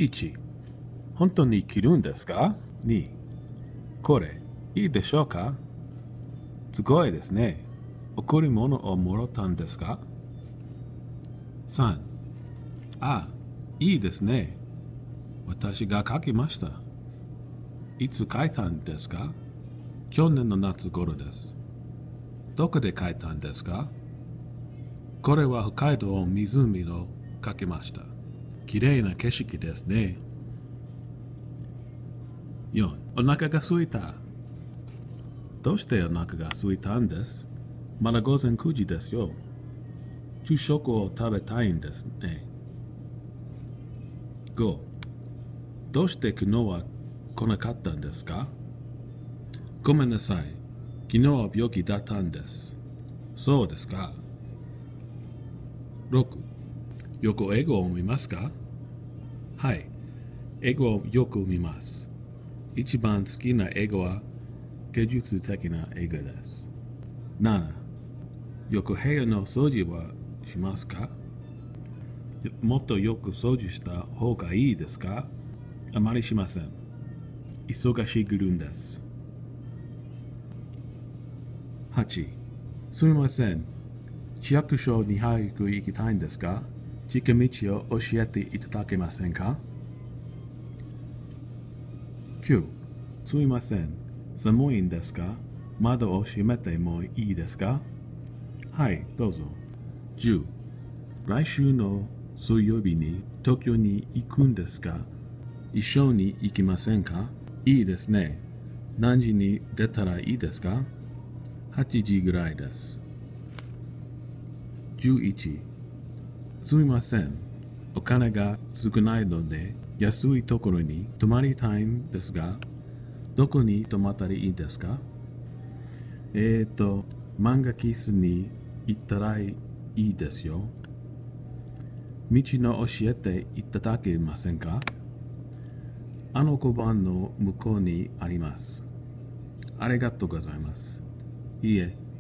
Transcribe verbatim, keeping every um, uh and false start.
いち、本当に着るんですか？ に、これ、いいでしょうか？すごいですね。贈り物をもらったんですか？さん、あ、いいですね。私が書きました。いつ書いたんですか？去年の夏頃です。どこで書いたんですか？これは北海道湖を書きました。きれいな景色ですね。よん、お腹が空いた。どうしてお腹が空いたんです？まだ午前くじですよ。昼食を食べたいんですね。ご、どうして昨日は来なかったんですか？ごめんなさい。昨日は病気だったんです。そうですか。ろく、よく英語を見ますか？はい。英語をよく見ます。一番好きな英語は芸術的な英語です。なな、よく部屋の掃除はしますか？もっとよく掃除した方がいいですか？あまりしません。忙しいグルンです。はち、すみません。市役所に早く行きたいんですか？近道を教えていただけませんか？きゅう、すみません。寒いんですか？窓を閉めてもいいですか？はい、どうぞ。じゅう、来週の水曜日に東京に行くんですが、一緒に行きませんか？いいですね。何時に出たらいいですか？はちじぐらいです。じゅういち、すみません。お金が少ないので安いところに泊まりたいんですが、どこに泊まったらいいですか？えーと、漫画喫茶に行ったらいいですよ。道の教えていただけませんか？あの小判の向こうにあります。ありがとうございます。いいえ。